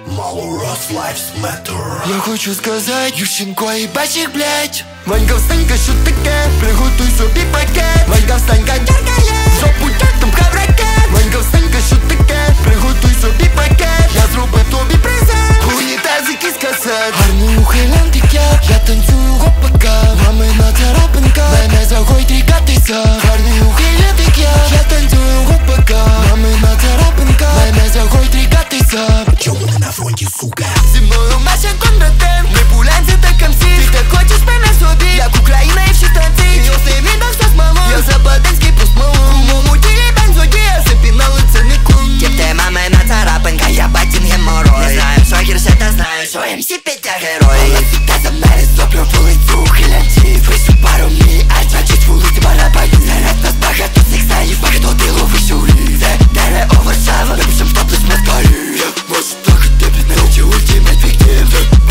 Малорос lives matter. Я хочу сказати, Ющенко і Бачик, блять. Ванька, встанька, що таке? Приготуй собі пакет. Ванька, встанька, дякає. Жопу там хавраке. Ванька, встанька, що таке? Приготуй собі пакет. Я зроблю тобі презент. Унітазики з касет. Гарний ухилянт як я танцюю гопака. Мамина царапинка. Мене заходь рікатися. Гарний ухилянт як я танцюю гопака. Мамина царапинка. Мене заходь рікатися. Чому не на фронті, сука? Зі мною Маша Кондратем. Ми пулянці та камсі. Ти так хочеш мене собі, як Україна і всі танці. Йоси віддав все смолу. Я Западенський посмолу. У моєму тілі бензодія. Запінали це не кун. Ти мамина царапинка, я батін геморой. Не знаю, що гірше, та знаю, що МС Петя герой. Але та за мене зоплю вулицю ухилянців. Вису пару мій, а значить вулиці барабанів. Серед нас багато сексаїв, багато тилу вишурів. Це дере Варшава, ми пишем стоп лиш москалів. Я можу плакати під ночі, ультимейт фіктив.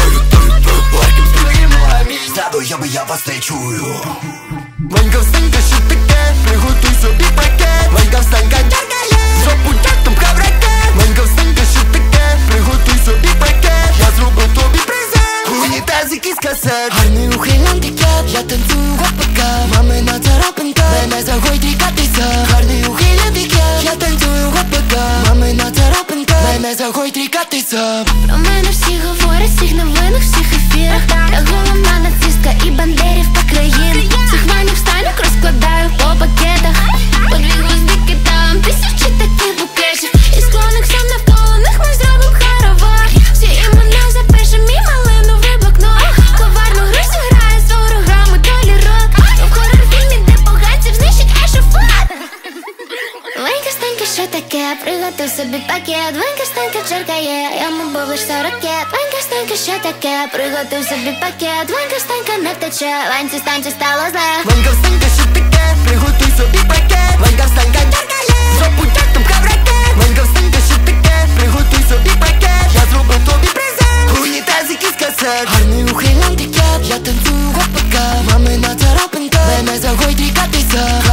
Лайком збираємо амінь. Зраду я вас не чую. Ванька, встанька, що таке? Приготуй собі пакет. Ванька, встанька, дякає. Жопу там хавраке. Ванька, встанька, що таке? Приготуй собі пакет. Я зроблю тобі презент. Унітазики з касет. Гарний ухилянт як я танцюю гопака. Мамина царапинка. Мене заходь рікатися. Гарний ухилянт як я танцюю гопака. Мамина царапинка. Мене заходь рікатися. Про мене всі говорять, всіх новинах, всіх ефірах. Я головна нацистка і бандерів по країн. Всіх ванів станок розкладаю по пакетах. По дві гвоздики там, тисячі таких букетів. І склоних сам навколо них ми зробим хоровар. Всі імена запишем і малиновий блокнот. Коварну гру зіграє з ворогами долі рок. В хоррор-фільмі, де поганців знищить ешафот. Ванька, станька, що таке? Приготуй собі пакет. Ванька, станька, черкає, я мабуть лиш 40 ракет. Ванька, станька, що таке? Приготуй собі пакет. Ванька, станька, не втече. Ваньці, станьці, стало зле. Ванька, встанька, що таке? Приготуй собі пакет. Ванька, встанька, дякає. Жопу там хавраке. Ванька, встанька, що таке? Приготуй собі пакет. Я зроблю тобі презент. Унітазики з касет. Гарний ухилянт як я танцюю гопака. Мамина царапинка. Мене заходь рікатися.